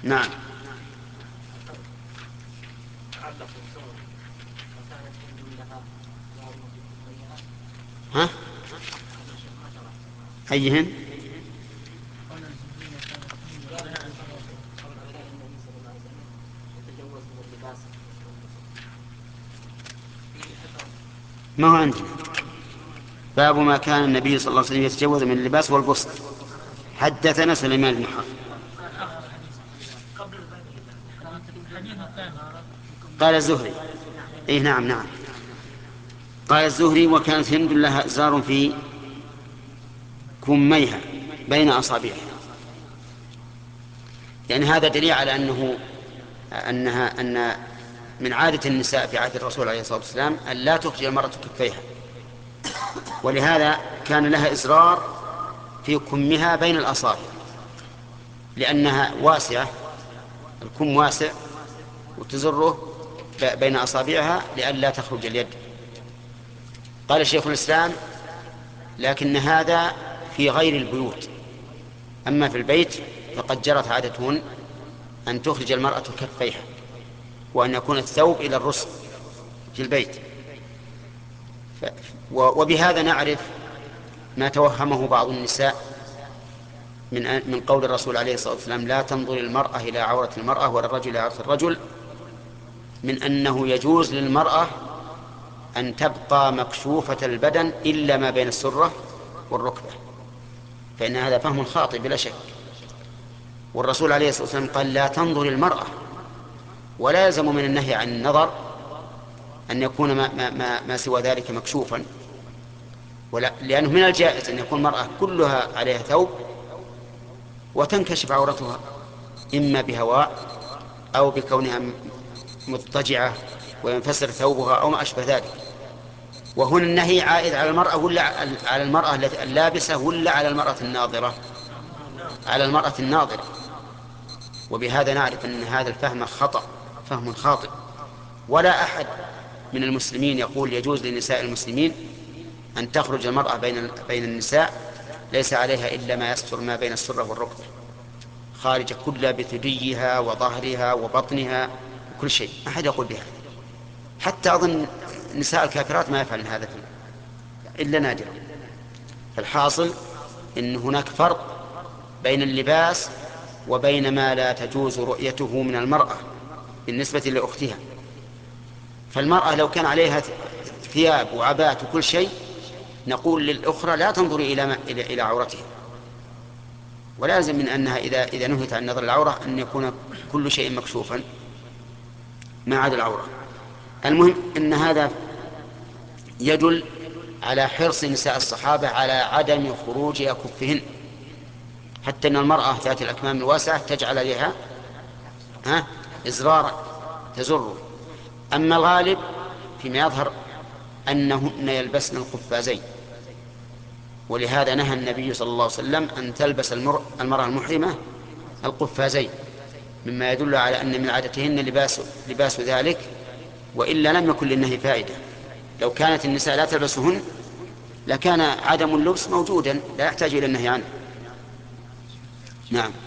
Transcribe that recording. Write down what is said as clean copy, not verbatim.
نعم. ها؟ أيهن؟ ما هو عندنا باب ما كان النبي صلى الله عليه وسلم يتجوز من اللباس والبسط. حدثنا سليمان بن حرب قال الزهري. اي نعم نعم. قال الزهري وكانت هند لها إزار في كميها بين أصابعها. يعني هذا دليل على أن من عادة النساء في عهد الرسول عليه الصلاة والسلام أن لا تخرج المرأة كفيها، ولهذا كان لها إزرار في كمها بين الأصابع لأنها واسعة، الكم واسع وتزره بين أصابعها لئلا تخرج اليد. قال شيخ الإسلام لكن هذا في غير البيوت، أما في البيت فقد جرت عادتهن أن تخرج المرأة كفيها وأن يكون الثوب إلى الرسل في البيت. وبهذا نعرف ما توهمه بعض النساء من قول الرسول عليه الصلاة والسلام لا تنظر المرأة إلى عورة المرأة ولا الرجل إلى عورة الرجل، من أنه يجوز للمرأة أن تبقى مكشوفة البدن إلا ما بين السرة والركبة، فإن هذا فهم خاطئ بلا شك. والرسول عليه الصلاة والسلام قال لا تنظر المرأة، ولا يلزم من النهي عن النظر أن يكون ما سوى ذلك مكشوفا، لأنه من الجائز أن يكون المرأة كلها عليها ثوب وتنكشف عورتها إما بهواء أو بكونها مضطجعة وينفسر ثوبها أو ما أشبه ذلك. وهنا النهي عائد على المرأة ولا على المرأة اللابسة ولا على المرأة الناظرة؟ على المرأة الناظرة. وبهذا نعرف أن هذا الفهم خطأ، فهم خاطئ. ولا أحد من المسلمين يقول يجوز لنساء المسلمين أن تخرج المرأة بين النساء ليس عليها إلا ما يستر ما بين السرة والركبة، خارج كلها بثديها وظهرها وبطنها وكل شيء، أحد يقول بهذا. حتى أظن نساء الكافرات ما يفعلن هذا إلا نادرا. فالحاصل إن هناك فرق بين اللباس وبين ما لا تجوز رؤيته من المرأة بالنسبة لأختها. فالمرأة لو كان عليها ثياب وعبات وكل شيء نقول للأخرى لا تنظري إلى عورتها، ولازم من أنها إذا نهت عن نظر العورة أن يكون كل شيء مكشوفا ما عدا العورة. المهم أن هذا يدل على حرص نساء الصحابة على عدم خروج أكفهن، حتى أن المرأة ذات الأكمام الواسعة تجعل عليها إزرارا تزره. أما الغالب فيما يظهر أنهن يلبسن القفازين، ولهذا نهى النبي صلى الله عليه وسلم أن تلبس المرأة المحرمة القفازين، مما يدل على أن من عادتهن لباس ذلك، وإلا لم يكن للنهي فائدة. لو كانت النساء لا تلبسهن لكان عدم اللبس موجودا لا يحتاج إلى النهي عنه. نعم.